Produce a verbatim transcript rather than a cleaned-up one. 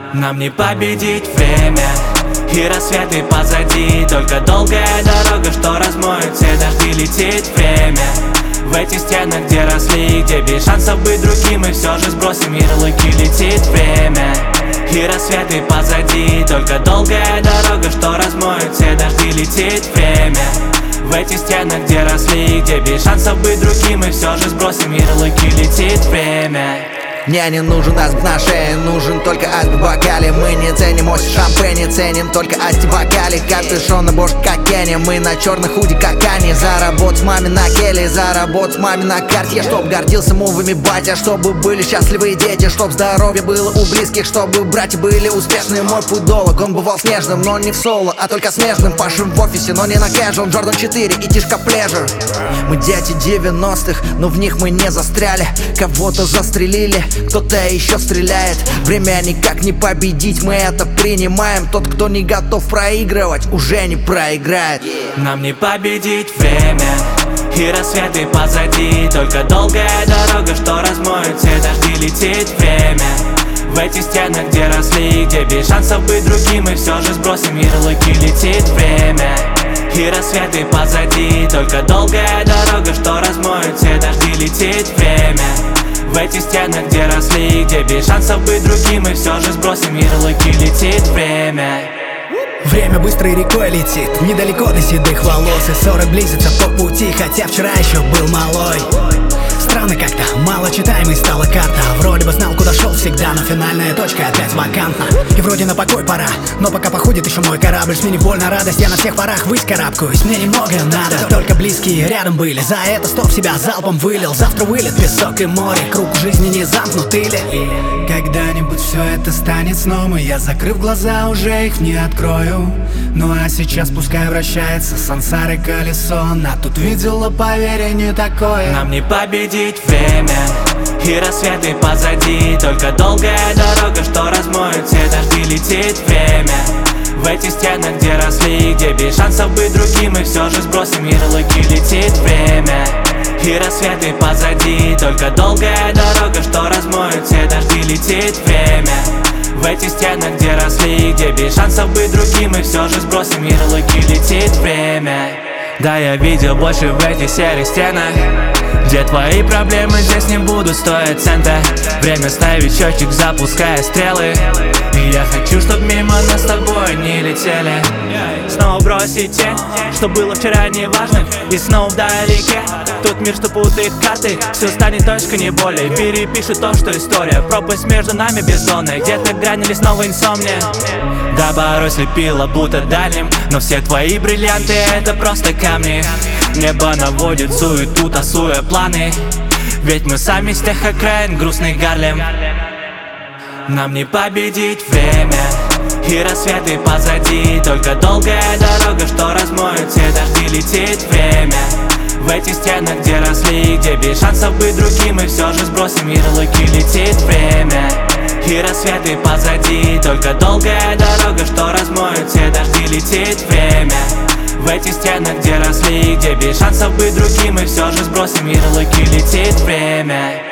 Нам не победить время, и рассветы позади. Только долгая дорога, что размоет все дожди. Летит время в эти стены, где росли, где без шансов быть другим, мы все же сбросим ярлыки. Летит время, и рассветы позади. Только долгая дорога, что размоет все дожди. Летит время в эти стены, где росли, где без шансов быть другим, мы все же сбросим ярлыки. Летит время. Мне не нужен аск на шее, нужен только аск в бокале. Мы не ценим ось шампейн, ценим только асти в бокале. Капюшон на бошь как Кенни, мы на черных худи как Ани. Заработать маме на келе, заработать маме на карте. Чтоб гордился мувами батя, чтобы были счастливые дети. Чтоб здоровье было у близких, чтобы братья были успешные. Мой путь долг, он бывал снежным, но не в соло, а только смежным. Пашем в офисе, но не на кэжуал. Джордан четыре и тишка плежер. Мы дети девяностых, но в них мы не застряли. Кого-то застрелили, кто-то еще стреляет. Время никак не победить, мы это принимаем. Тот, кто не готов проигрывать, уже не проиграет. Нам не победить время, и рассветы позади. Только долгая дорога, что размоет все дожди. Летит время в эти стены, где росли, где без шансов быть другим, мы все же сбросим ярлыки. Летит время, и рассветы позади. Только долгая дорога, что размоет все дожди. Летит время в эти стены, где росли, где без шансов быть другим, мы все же сбросим ярлыки. Летит время. Время быстрой рекой летит, недалеко до седых волос. И сорок близится по пути, хотя вчера еще был малой. Странно как-то, мало читаемой стала карта. Вроде бы знал, куда шел всегда, но финальная точка опять вакантна. И вроде на покой пора, но пока походит еще мой корабль. С мне не больно радость, я на всех парах высь карабкаюсь. Мне немного надо, только близкие рядом были. За это стоп себя залпом вылил. Завтра вылет, песок и море, круг жизни не замкнут или когда-нибудь все это станет сном, и я, закрыв глаза, уже их не открою. Ну а сейчас пускай вращается сансары колесо. На тут видела, поверь, не такое. Нам не победить время, и рассветы позади. Только долгая дорога, что размоет все дожди. Летит время в эти стены, где росли, где без шансов быть другим, мы все же сбросим ярлыки. Летит время, и рассветы позади. Только долгая дорога, что размоет все дожди. Летит время в эти стены, где росли, где без шансов быть другим, мы все же сбросим ярлыки. Летит время. Да, я видел больше в этих серых стенах, где твои проблемы здесь не будут стоить цента. Время ставить счетчик, запуская стрелы. И я хочу, чтоб мимо нас с тобой не летели. Снова бросить тень, что было вчера не важно, и снова вдалеке. Тут мир, что путает карты, все станет точкой, не более. Перепишет то, что история, пропасть между нами бездонная. Где-то грани снова инсомния. Да, порой слепило, будто дальним, но все твои бриллианты — это просто камни. Небо наводит суету, тасуя планы, ведь мы сами с тех окраин, грустный Гарлем. Нам не победить время, и рассветы позади. Только долгая дорога, что размоет все дожди. Летит время в эти стены, где росли, где без шансов быть другим, мы все же сбросим ярлыки. Летит время, и рассветы позади. Только долгая дорога, что размоет все дожди. Летит время в эти стены, где росли, где без шансов быть другим, мы все же сбросим ярлыки. Летит время.